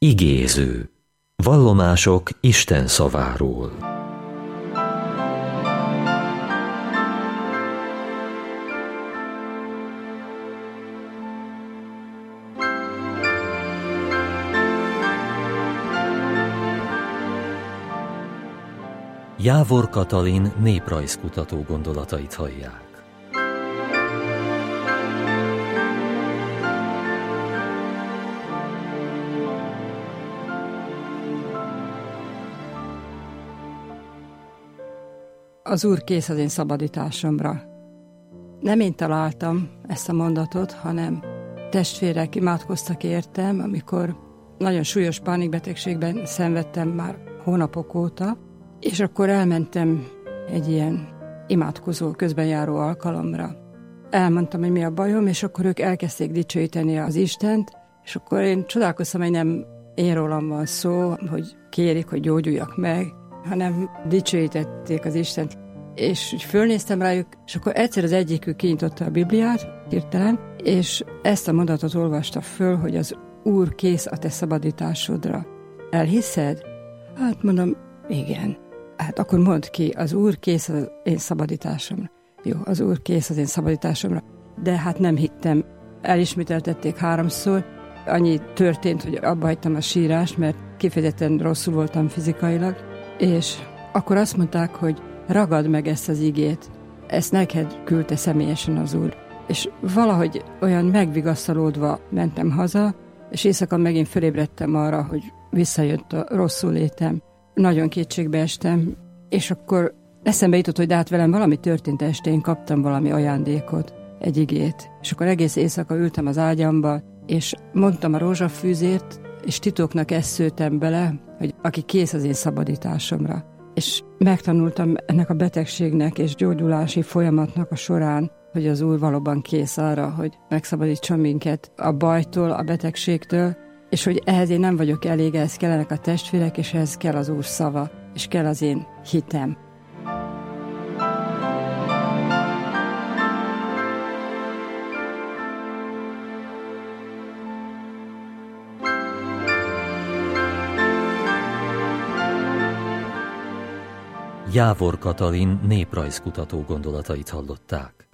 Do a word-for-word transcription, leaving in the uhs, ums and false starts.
Igéző. Vallomások Isten szaváról. Jávor Katalin néprajzkutató gondolatait hallják. Az Úr kész az én szabadításomra. Nem én találtam ezt a mondatot, hanem testvérek imádkoztak értem, amikor nagyon súlyos pánikbetegségben szenvedtem már hónapok óta, és akkor elmentem egy ilyen imádkozó, közbenjáró alkalomra. Elmondtam, hogy mi a bajom, és akkor ők elkezdték dicsőíteni az Istent, és akkor én csodálkoztam, hogy nem én rólam van szó, hogy kérik, hogy gyógyuljak meg, hanem dicsőítették az Istent. És úgy fölnéztem rájuk, és akkor egyszer az egyikük kinyitotta a Bibliát, hirtelen, és ezt a mondatot olvasta föl, hogy az Úr kész a te szabadításodra. Elhiszed? Hát mondom, igen. Hát akkor mondd ki, az Úr kész az én szabadításomra. Jó, az Úr kész az én szabadításomra. De hát nem hittem. Elismételtették háromszor. Annyi történt, hogy abba hagytam a sírást, mert kifejezetten rosszul voltam fizikailag. És akkor azt mondták, hogy ragad meg ezt az igét. Ezt neked küldte személyesen az Úr. És valahogy olyan megvigasztalódva mentem haza, és éjszaka megint fölébredtem arra, hogy visszajött a rosszul létem. Nagyon kétségbe estem, és akkor eszembe jutott, hogy de hát velem valami történt este, én kaptam valami ajándékot, egy igét. És akkor egész éjszaka ültem az ágyamba, és mondtam a rózsafűzért, és titoknak ezt szőtem bele, hogy aki kész az én szabadításomra. És megtanultam ennek a betegségnek és gyógyulási folyamatnak a során, hogy az Úr valóban kész arra, hogy megszabadítson minket a bajtól, a betegségtől, és hogy ehhez én nem vagyok elég, ehhez kellenek a testvérek, és ehhez kell az Úr szava, és kell az én hitem. Jávor Katalin néprajzkutató gondolatait hallották.